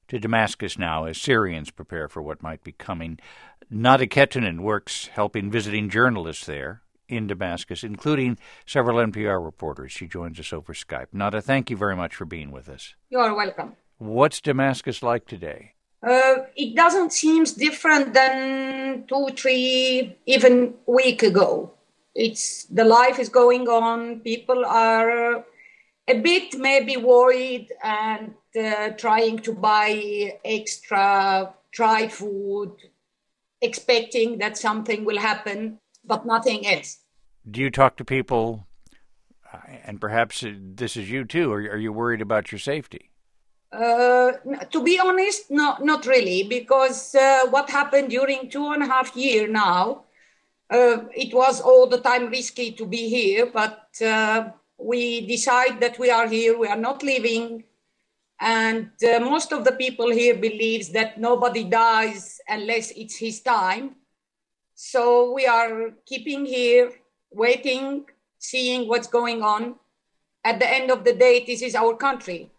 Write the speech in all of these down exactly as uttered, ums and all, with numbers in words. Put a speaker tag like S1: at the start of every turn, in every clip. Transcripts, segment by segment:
S1: to Damascus now as Syrians prepare for what might be coming. Nada Kettunen works helping visiting journalists there in Damascus, including several N P R reporters. She joins us over Skype. Nada, thank you very much for being with us.
S2: You are welcome.
S1: What's Damascus like today?
S2: Uh, it doesn't seem different than two, three, even week ago. It's the life is going on. People are a bit maybe worried and uh, trying to buy extra dry food, expecting that something will happen, but nothing else.
S1: Do you talk to people, and perhaps this is you too, or are you worried about your safety?
S2: Uh, to be honest, no, not really, because uh, what happened during two and a half years now, uh, it was all the time risky to be here, but uh, we decide that we are here, we are not leaving, and uh, most of the people here believes that nobody dies unless it's his time. So we are keeping here, waiting, seeing what's going on. At the end of the day, this is our country.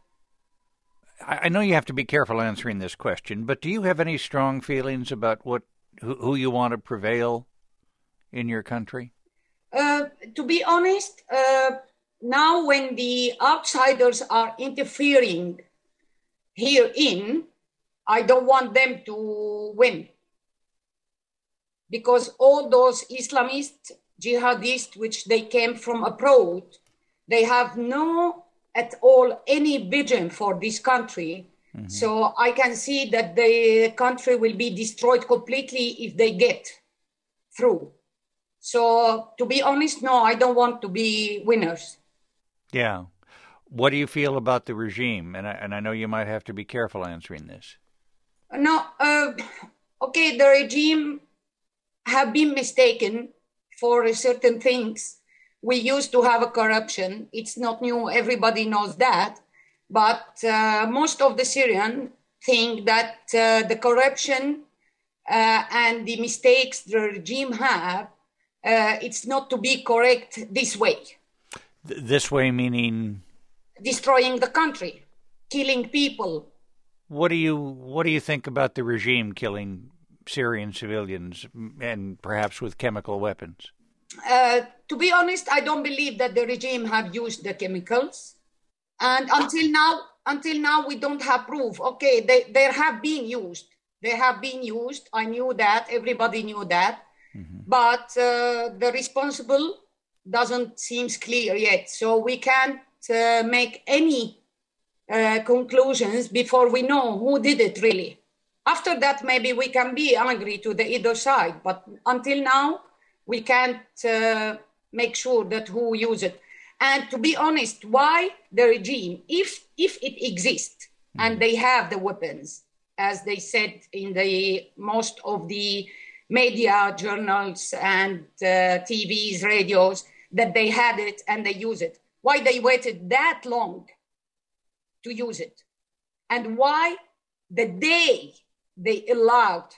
S1: I know you have to be careful answering this question, but do you have any strong feelings about what who, who you want to prevail in your country?
S2: Uh, to be honest, uh, now when the outsiders are interfering herein, I don't want them to win. Because all those Islamist jihadists, which they came from abroad, they have no at all any vision for this country. Mm-hmm. So I can see that the country will be destroyed completely if they get through. So to be honest, no, I don't want to be winners.
S1: Yeah. What do you feel about the regime? And I, and I know you might have to be careful answering this.
S2: No, uh, okay, the regime have been mistaken for certain things. We used to have a corruption. It's not new. Everybody knows that. But uh, most of the Syrians think that uh, the corruption uh, and the mistakes the regime have, uh, it's not to be correct this way.
S1: Th- this way meaning?
S2: Destroying the country, killing people.
S1: What do you What do you think about the regime killing Syrian civilians and perhaps with chemical weapons?
S2: Uh, to be honest, I don't believe that the regime have used the chemicals. And until now, until now, we don't have proof. Okay, they, they have been used. They have been used. I knew that. Everybody knew that. Mm-hmm. But uh, the responsible doesn't seem clear yet. So we can't uh, make any uh, conclusions before we know who did it really. After that, maybe we can be angry to the other side. But until now, we can't uh, make sure that who used it. And to be honest, why the regime, if if it exists mm-hmm. and they have the weapons, as they said in the most of the media, journals and uh, T Vs, radios, that they had it and they use it, why they waited that long to use it? And why the day they allowed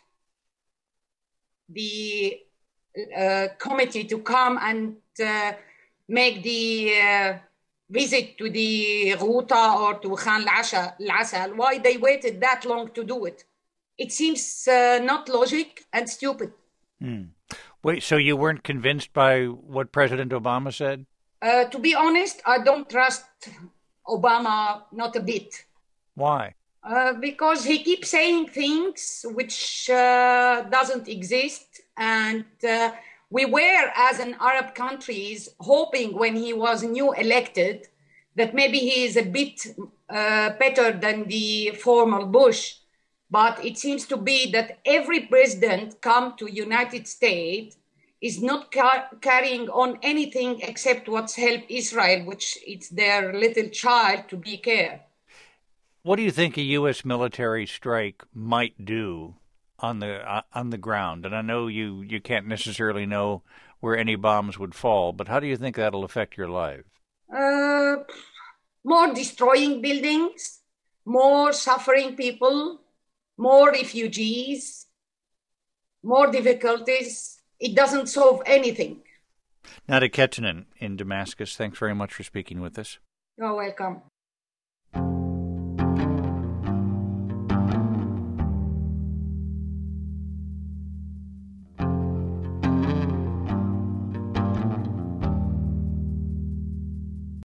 S2: the uh, committee to come and uh, make the uh, visit to the Ghouta or to Khan al-Asal, why they waited that long to do it? It seems uh, not logic and stupid.
S1: Hmm. Wait, so you weren't convinced by what President Obama said?
S2: Uh, to be honest, I don't trust Obama not a bit.
S1: Why?
S2: Uh, because he keeps saying things which uh, doesn't exist. And uh, we were, as an Arab countries, hoping when he was new elected that maybe he is a bit uh, better than the former Bush. But it seems to be that every president come to United States is not car- carrying on anything except what's help Israel, which it's their little child to be care.
S1: What do you think a U S military strike might do on the uh, on the ground? And I know you, you can't necessarily know where any bombs would fall, but how do you think that'll affect your life?
S2: Uh, more destroying buildings, more suffering people, more refugees, more difficulties. It doesn't solve anything.
S1: Nada Kettunen in Damascus, thanks very much for speaking with us.
S2: You're welcome.